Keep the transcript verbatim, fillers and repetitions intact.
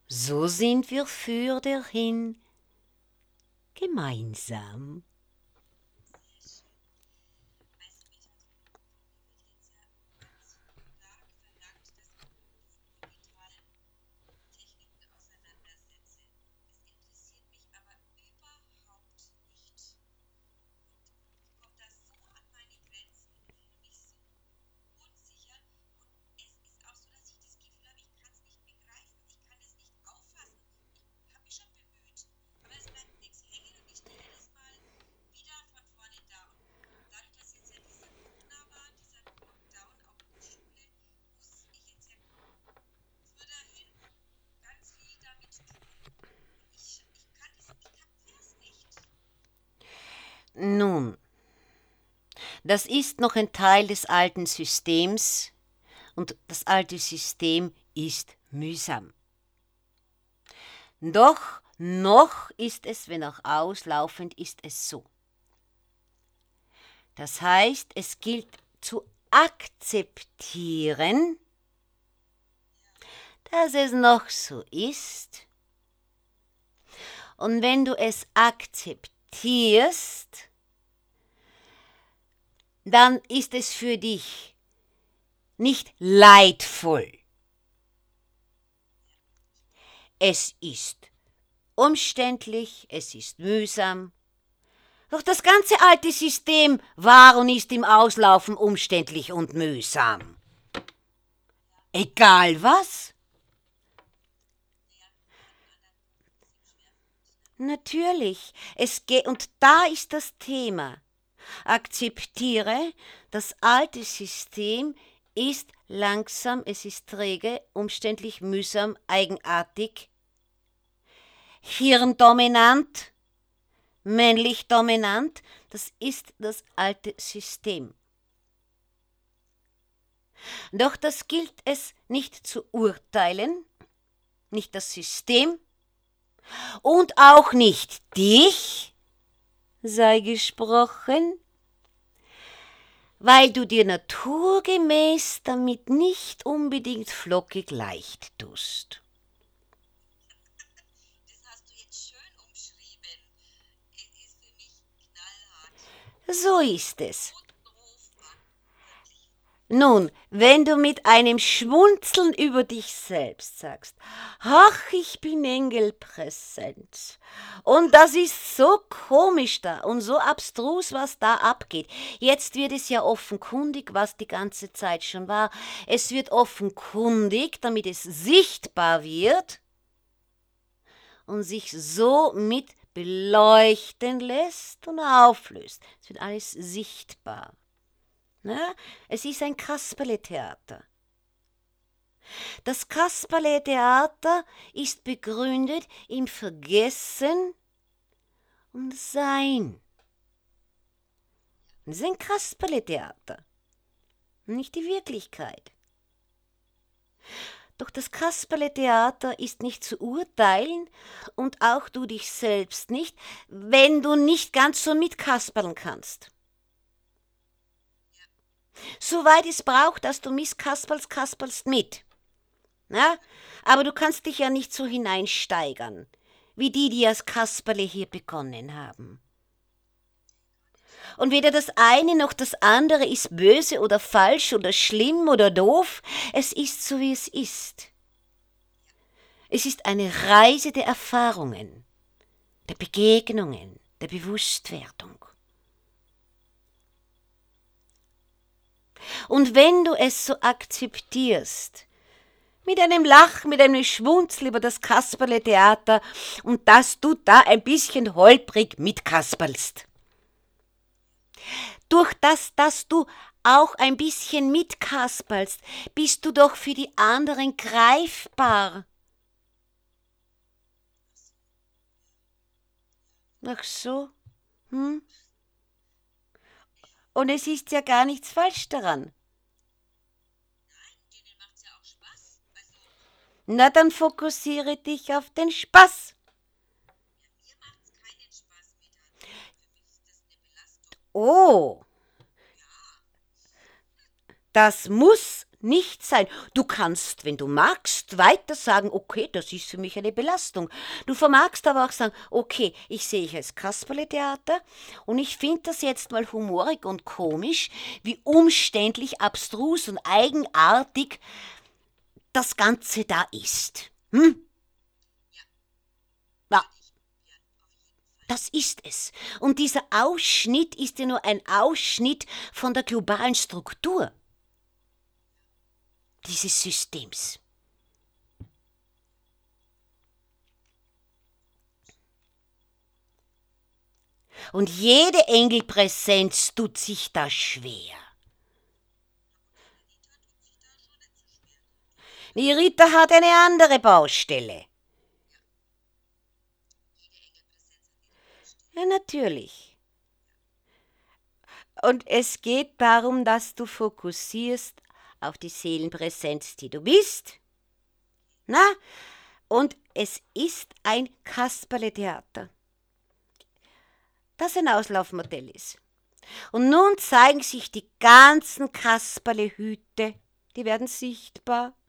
so sind wir fürderhin gemeinsam. Nun, das ist noch ein Teil des alten Systems und das alte System ist mühsam. Doch noch ist es, wenn auch auslaufend, ist es so. Das heißt, es gilt zu akzeptieren, dass es noch so ist. Und wenn du es akzeptierst, dann ist es für dich nicht leidvoll. Es ist umständlich, es ist mühsam. Doch das ganze alte System war und ist im Auslaufen umständlich und mühsam. Egal was. Natürlich, es geht, und da ist das Thema. Akzeptiere, das alte System ist langsam, es ist träge, umständlich, mühsam, eigenartig, hirndominant, männlich dominant, das ist das alte System. Doch das gilt es nicht zu urteilen, nicht das System und auch nicht dich, sei gesprochen, weil du dir naturgemäß damit nicht unbedingt flockig leicht tust. Das hast du jetzt schön umschrieben. Es ist für mich knallhart. So ist es. Notrufbar. Nun, wenn du mit einem Schmunzeln über dich selbst sagst, ach, ich bin engelpräsent und das ist so komisch da und so abstrus, was da abgeht. Jetzt wird es ja offenkundig, was die ganze Zeit schon war. Es wird offenkundig, damit es sichtbar wird und sich so mit beleuchten lässt und auflöst. Es wird alles sichtbar. Na, es ist ein Kasperletheater. Das Kasperletheater ist begründet im Vergessen und Sein. Das ist ein Kasperletheater, nicht die Wirklichkeit. Doch das Kasperletheater ist nicht zu urteilen und auch du dich selbst nicht, wenn du nicht ganz so mitkasperlen kannst. Soweit es braucht, dass du misskasperlst, kasperlst mit. Na? Aber du kannst dich ja nicht so hineinsteigern, wie die, die das Kasperle hier begonnen haben. Und weder das eine noch das andere ist böse oder falsch oder schlimm oder doof. Es ist so, wie es ist. Es ist eine Reise der Erfahrungen, der Begegnungen, der Bewusstwerdung. Und wenn du es so akzeptierst, mit einem Lachen, mit einem Schmunzel über das Kasperletheater und dass du da ein bisschen holprig mitkasperlst. Durch das, dass du auch ein bisschen mitkasperlst, bist du doch für die anderen greifbar. Ach so, hm? Und es ist ja gar nichts falsch daran. Nein, denen macht's ja auch Spaß. Also, Na, dann fokussiere dich auf den Spaß. ja, mir macht's keinen Spaß mit anderen. Für mich ist das eine Belastung. Oh, Ja, das muss nicht sein. Du kannst, wenn du magst, weiter sagen, okay, das ist für mich eine Belastung. Du vermagst aber auch sagen, okay, ich sehe ich als Kasperletheater und ich finde das jetzt mal humorig und komisch, wie umständlich, abstrus und eigenartig das Ganze da ist. Hm? Ja, das ist es. Und dieser Ausschnitt ist ja nur ein Ausschnitt von der globalen Struktur dieses Systems. Und jede Engelpräsenz tut sich da schwer. Die Rita hat eine andere Baustelle. Ja, natürlich. Und es geht darum, dass du fokussierst auf die Seelenpräsenz, die du bist. Na? Und es ist ein Kasperletheater, das ein Auslaufmodell ist. Und nun zeigen sich die ganzen Kasperlehüte, die werden sichtbar.